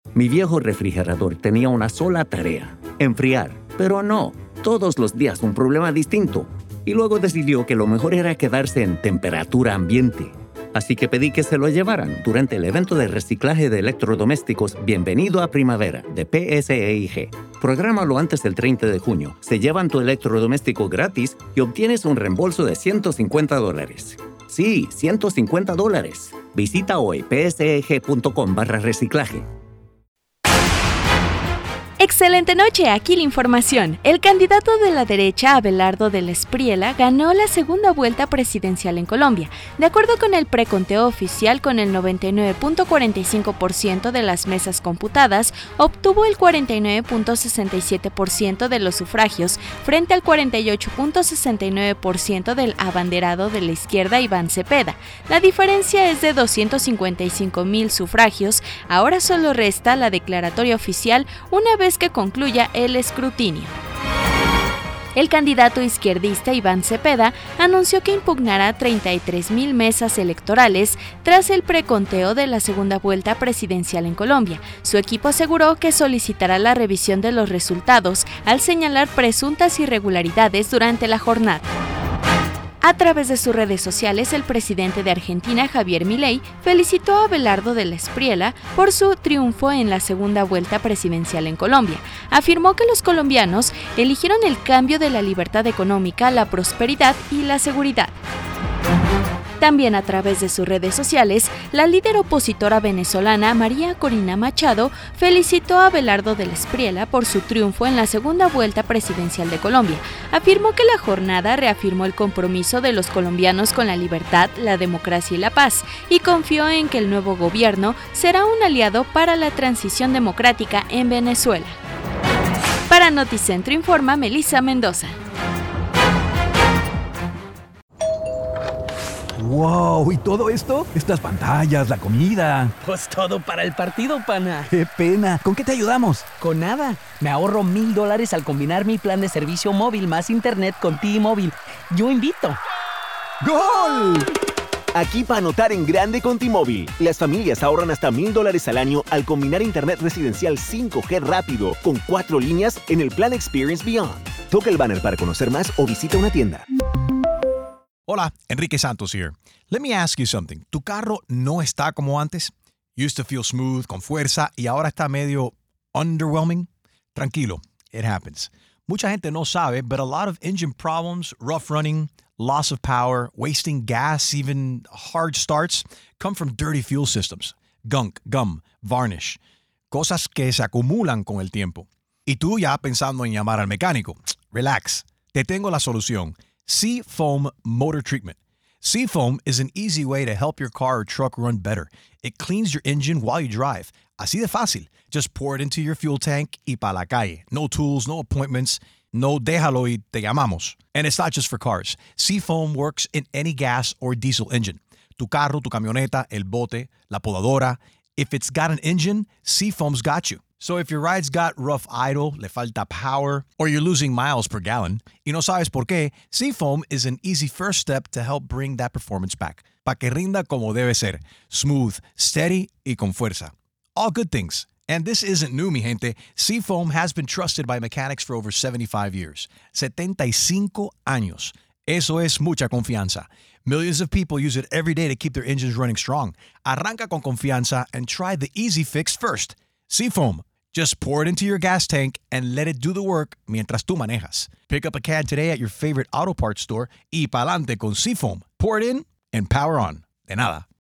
Mi viejo refrigerador tenía una sola tarea: enfriar. Pero no, todos los días un problema distinto. Y luego decidió que lo mejor era quedarse en temperatura ambiente. Así que pedí que se lo llevaran durante el evento de reciclaje de electrodomésticos Bienvenido a Primavera de PSEIG. Prográmalo antes del 30 de junio. Se llevan tu electrodoméstico gratis y obtienes un reembolso de $150. Sí, $150. Visita hoy pseg.com/reciclaje. Excelente noche, aquí la información. El candidato de la derecha, Abelardo del Espriella, ganó la segunda vuelta presidencial en Colombia. De acuerdo con el preconteo oficial, con el 99.45% de las mesas computadas, obtuvo el 49.67% de los sufragios, frente al 48.69% del abanderado de la izquierda, Iván Cepeda. La diferencia es de 255,000 sufragios. Ahora solo resta la declaratoria oficial una vez que concluya el escrutinio. El candidato izquierdista Iván Cepeda anunció que impugnará 33,000 mesas electorales tras el preconteo de la segunda vuelta presidencial en Colombia. Su equipo aseguró que solicitará la revisión de los resultados al señalar presuntas irregularidades durante la jornada. A través de sus redes sociales, el presidente de Argentina, Javier Milei, felicitó a Abelardo del Espriella por su triunfo en la segunda vuelta presidencial en Colombia. Afirmó que los colombianos eligieron el cambio de la libertad económica, la prosperidad y la seguridad. También a través de sus redes sociales, la líder opositora venezolana María Corina Machado felicitó a Abelardo del Espriella por su triunfo en la segunda vuelta presidencial de Colombia. Afirmó que la jornada reafirmó el compromiso de los colombianos con la libertad, la democracia y la paz, y confió en que el nuevo gobierno será un aliado para la transición democrática en Venezuela. Para Noticentro informa Melissa Mendoza. ¡Wow! ¿Y todo esto? Estas pantallas, la comida. Pues todo para el partido, pana. ¡Qué pena! ¿Con qué te ayudamos? Con nada. Me ahorro $1,000 al combinar mi plan de servicio móvil más internet con T-Mobile. Yo invito. ¡Gol! Aquí para anotar en grande con T-Mobile. Las familias ahorran hasta $1,000 al año al combinar internet residencial 5G rápido con 4 líneas en el plan Experience Beyond. Toca el banner para conocer más o visita una tienda. Hola, Enrique Santos here. Let me ask you something. ¿Tu carro no está como antes? Used to feel smooth, con fuerza, y ahora está medio underwhelming? Tranquilo, it happens. Mucha gente no sabe, but a lot of engine problems, rough running, loss of power, wasting gas, even hard starts, come from dirty fuel systems. Gunk, gum, varnish. Cosas que se acumulan con el tiempo. Y tú ya pensando en llamar al mecánico. Relax. Te tengo la solución. Seafoam Motor Treatment. Seafoam is an easy way to help your car or truck run better. It cleans your engine while you drive. Así de fácil. Just pour it into your fuel tank y pa' la calle. No tools, no appointments. No déjalo y te llamamos. And it's not just for cars. Seafoam works in any gas or diesel engine. Tu carro, tu camioneta, el bote, la podadora. If it's got an engine, Seafoam's got you. So if your ride's got rough idle, le falta power, or you're losing miles per gallon, y no sabes por qué, Seafoam is an easy first step to help bring that performance back. Pa' que rinda como debe ser. Smooth, steady, y con fuerza. All good things. And this isn't new, mi gente. Seafoam has been trusted by mechanics for over 75 years. 75 años. Eso es mucha confianza. Millions of people use it every day to keep their engines running strong. Arranca con confianza and try the easy fix first. Seafoam. Just pour it into your gas tank and let it do the work mientras tú manejas. Pick up a can today at your favorite auto parts store y pa'lante con Seafoam. Pour it in and power on. De nada.